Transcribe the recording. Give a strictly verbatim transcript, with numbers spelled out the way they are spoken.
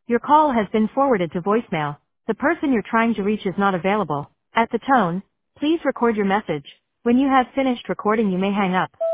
Your call has been forwarded to voicemail. The person you're trying to reach is not available. At the tone, please record your message. When you have finished recording, you may hang up.